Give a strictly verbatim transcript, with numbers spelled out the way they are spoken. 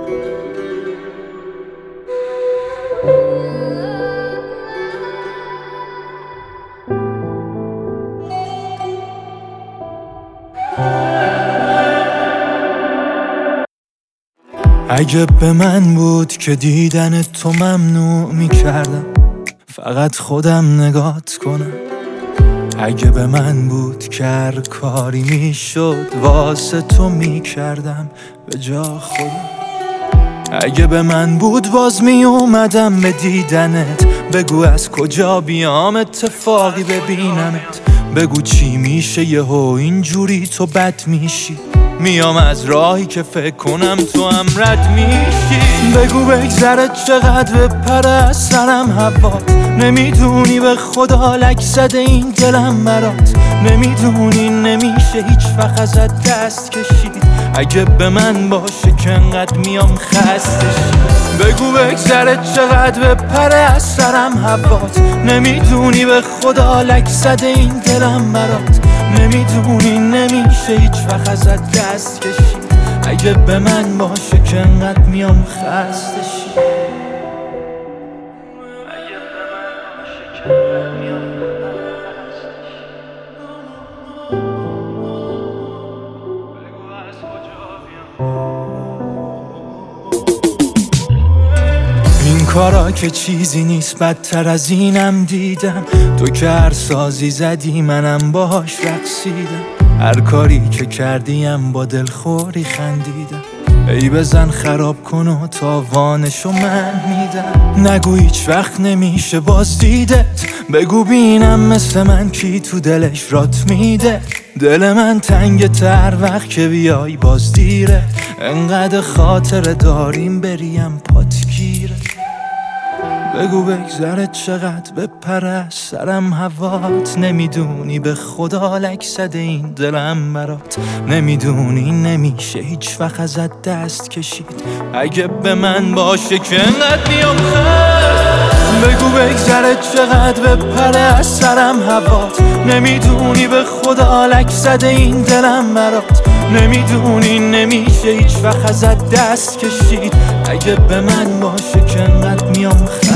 اگه به من بود که دیدن تو ممنوع میکردم، فقط خودم نگات کنم. اگه به من بود که هر کاری میشد واسه تو میکردم به جا خودم. اگه به من بود باز میومدم به دیدنت، بگو از کجا بیام اتفاقی ببینمت، بگو چی میشه یهو اینجوری تو بد میشی، میام از راهی که فکر کنم تو هم رد میشی. بگو بگذره چقدر بپره از سرم هوات، نمیدونی به خدا لک زده این دلم برات، نمیدونی نمیشه هیچ وقت ازت دست کشید. اگه به من باشه که انقدر میام خستشی. بگو بگذره چقدر بپره از سرم هوات، نمیدونی به خدا لک زده این دلم برات، نمیدونی نمیشه هیچ وقت ازت دست کشید. اگه به من باشه که انقدر میام خستشی. اگه به من باشه که انقدر میام خستشی. بگو از کجا بیام. این کارا که چیزی نیست، بدتر از اینم دیدم. تو که هر سازی زدی منم باهاش رقصیدم، هر کاری که کردیم با دلخوری خندیدم. ای بزن خراب کن و تاوانشو من میدم. نگو هیچ وقت نمیشه باز دیدت، بگو بینم مثل من کی تو دلش رات میده. دل من تنگ تر وقت که بیای باز دیره، انقدر خاطر داریم بریم پات گیره. بگو بگذره چقدر بپره از سرم هوات، نمیدونی به خدا لک زده این دلم برات، نمیدونی نمیشه هیچ وقت ازت دست کشید. اگه به من باشه که انقدر میام خست. بگو بگذره چقدر بپره از سرم هوات، نمیدونی به خدا لک زده این دلم برات، نمیدونی نمیشه هیچ وقت ازت دست کشید. اگه به من باشه که انقدر میام خست.